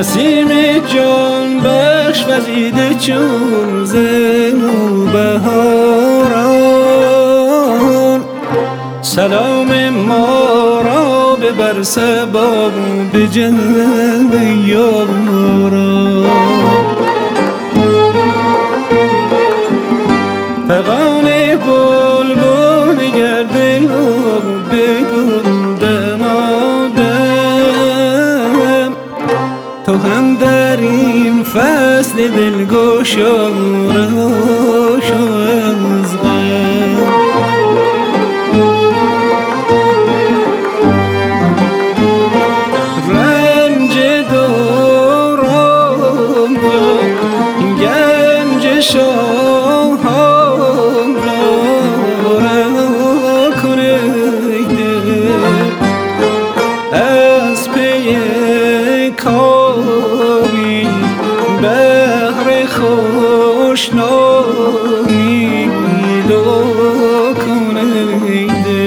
نسیم جان بخش وزیده چون زنوبهاران، سلام ما را ببر صبا به جلد یاران. فغان بلبل گرده بگل دمادم، تو هم در این فصل دلگشا روشو از غم. رنج دوران را گنج شاهان را رها کنیده، از پی کاری بهر خوشنامی دو کنیده.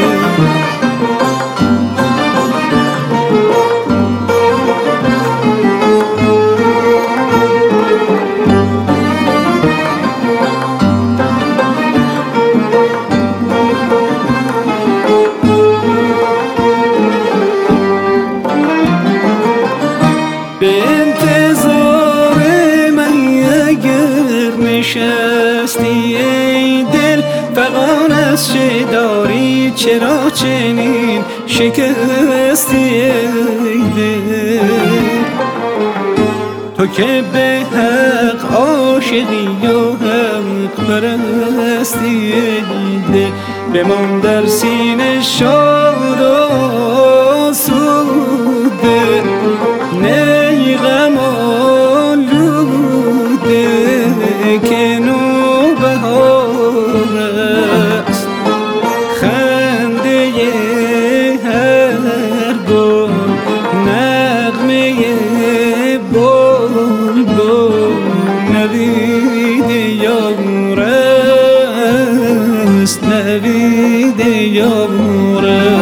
به انتظار من اگر نشستی ای دل، فغان از چه داری چرا چنین شکستی ای دل؟ تو که به حق عاشقی و حق پرستی ای دل، بمان در سینه شاد و آسوده، نی غم آلوده که نوبهار است. خنده هر گل نغمه بلبل، نوید یار است، نوید یار است.